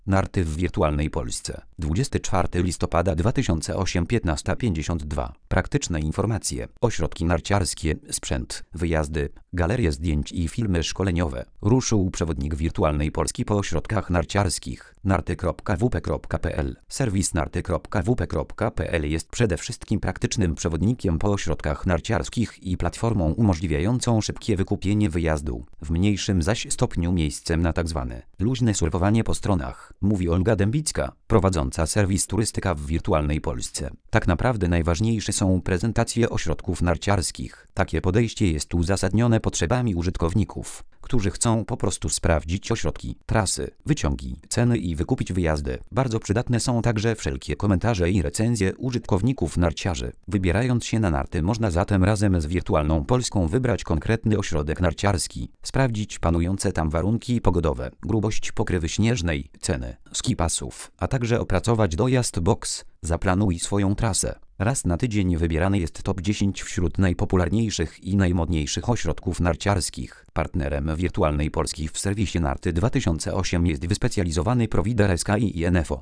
Narty w wirtualnej Polsce. 24 listopada 2008, 15:52. Praktyczne informacje. Ośrodki narciarskie, sprzęt, wyjazdy, galerie zdjęć i filmy szkoleniowe. Ruszył przewodnik wirtualnej Polski po ośrodkach narciarskich. narty.wp.pl. Serwis narty.wp.pl jest przede wszystkim praktycznym przewodnikiem po ośrodkach narciarskich i platformą umożliwiającą szybkie wykupienie wyjazdu, w mniejszym zaś stopniu miejscem na tzw. luźne surfowanie po stronach, mówi Olga Dębicka, prowadząca serwis Turystyka w wirtualnej Polsce. Tak naprawdę najważniejsze są prezentacje ośrodków narciarskich. Takie podejście jest uzasadnione potrzebami użytkowników, którzy chcą po prostu sprawdzić ośrodki, trasy, wyciągi, ceny i wykupić wyjazdy. Bardzo przydatne są także wszelkie komentarze i recenzje użytkowników narciarzy. Wybierając się na narty można zatem razem z wirtualną Polską wybrać konkretny ośrodek narciarski, sprawdzić panujące tam warunki pogodowe, grubość pokrywy śnieżnej, ceny, ski pasów, a także opracować dojazd box. Zaplanuj swoją trasę. Raz na tydzień wybierany jest top 10 wśród najpopularniejszych i najmodniejszych ośrodków narciarskich. Partnerem wirtualnej Polski w serwisie Narty 2008 jest wyspecjalizowany prowider SKI i NFO.